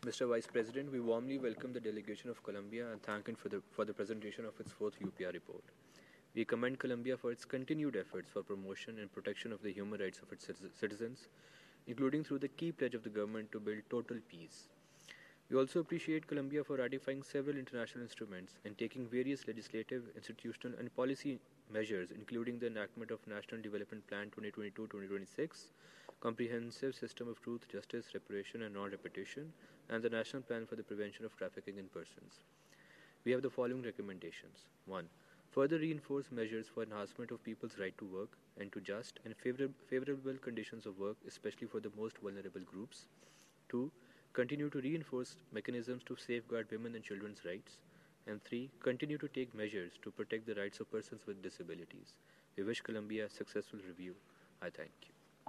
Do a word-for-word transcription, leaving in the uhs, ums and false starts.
Mister Vice President, we warmly welcome the delegation of Colombia and thank it for the, for the presentation of its fourth U P R report. We commend Colombia for its continued efforts for promotion and protection of the human rights of its citizens, including through the key pledge of the government to build total peace. We also appreciate Colombia for ratifying several international instruments and taking various legislative, institutional, and policy measures, including the enactment of National Development Plan twenty twenty-two to twenty twenty-six, Comprehensive System of Truth, Justice, Reparation, and Non-Repetition, and the National Plan for the Prevention of Trafficking in Persons. We have the following recommendations. one. Further reinforce measures for enhancement of people's right to work and to just and favor favorable conditions of work, especially for the most vulnerable groups. two. Continue to reinforce mechanisms to safeguard women and children's rights. And three. Continue to take measures to protect the rights of persons with disabilities. We wish Colombia a successful review. I thank you.